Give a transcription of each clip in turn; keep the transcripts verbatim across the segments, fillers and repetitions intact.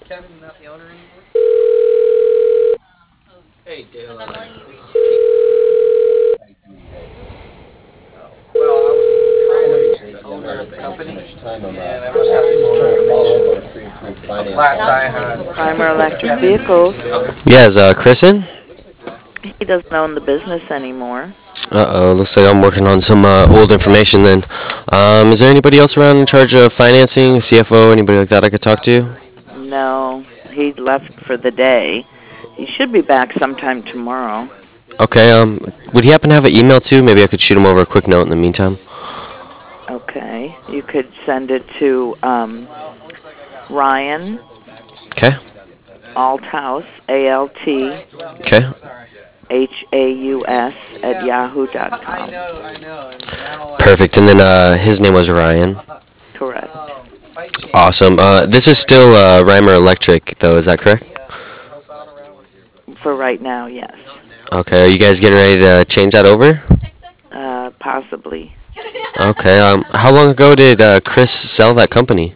Hey, Dale. Primer Electric Vehicles. Yeah, is uh, Chris in? He doesn't own the business anymore. Uh-oh, looks like I'm working on some uh, old information then. Um, is there anybody else around in charge of financing, C F O, anybody like that I could talk to? No, he left for the day. He should be back sometime tomorrow. Okay, um, would he happen to have an email too? Maybe I could shoot him over a quick note in the meantime. Okay, you could send it to um, Ryan Okay. Althaus, A L T Okay. H A U S at yahoo dot com. Perfect. And then uh, his name was Ryan. Correct. Awesome. Uh, this is still uh, Reimer Electric, though. Is that correct? For right now, yes. Okay. Are you guys getting ready to change that over? Uh, possibly. Okay. Um, how long ago did uh, Chris sell that company?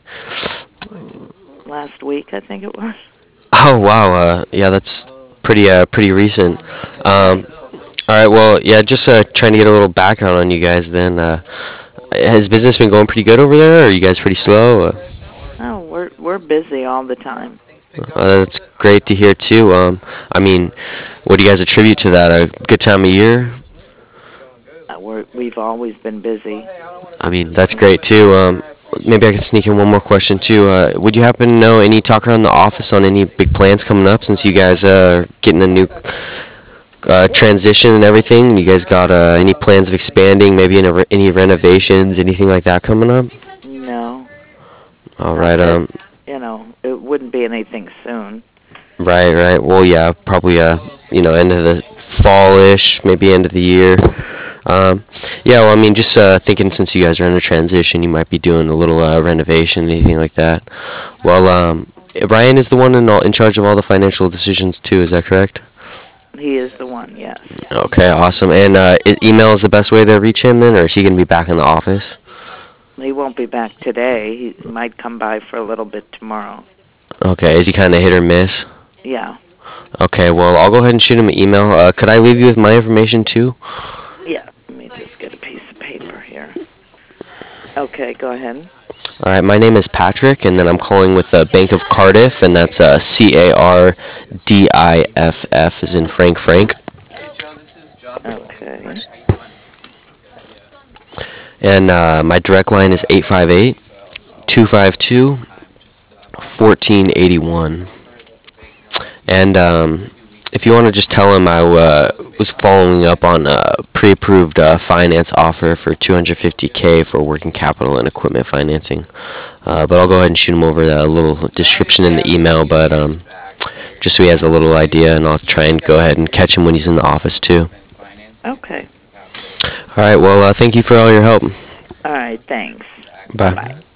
Last week, I think it was. Oh wow. Uh, yeah, that's pretty uh, pretty recent. Um, all right. Well, yeah. Just uh, trying to get a little background on you guys. Then, uh, has business been going pretty good over there? Or are you guys pretty slow? Uh, Oh, we're we're busy all the time. uh, that's great to hear too. Um, I mean, what do you guys attribute to that? A good time of year? Uh, we're we've always been busy. I mean, that's great too. Um, maybe I could sneak in one more question too. Uh, would you happen to know any talk around the office on any big plans coming up since you guys are getting a new uh, transition and everything? You guys got uh, any plans of expanding? Maybe any, re- any renovations, anything like that coming up? No, All not right. that, Um. you know, it wouldn't be anything soon. Right. Right. Well, yeah. Probably. Uh. You know, end of the fall-ish, maybe end of the year. Um, yeah, well, I mean, just uh, thinking since you guys are in a transition, you might be doing a little uh, renovation, anything like that. Well, um, Ryan is the one in, all, in charge of all the financial decisions too. Is that correct? He is the one, yes. Okay, awesome. And uh, i- email is the best way to reach him then, or is he going to be back in the office? He won't be back today. He might come by for a little bit tomorrow. Okay, is he kind of hit or miss? Yeah. Okay, well, I'll go ahead and shoot him an email. Uh, could I leave you with my information too? Yeah. Let me just get a piece of paper here. Okay, go ahead. All right, my name is Patrick, and then I'm calling with the Bank of Cardiff, and that's uh, C A R D I F F, as in Frank Frank. Okay. And uh, my direct line is eight five eight, two five two, one four eight one. And um, if you want to just tell him I uh, was following up on a pre-approved uh, finance offer for two hundred fifty thousand for working capital and equipment financing. Uh, but I'll go ahead and shoot him over the little description in the email, but um, just so he has a little idea, and I'll try and go ahead and catch him when he's in the office too. Okay. All right, well, uh, thank you for all your help. All right, thanks. Bye. Bye.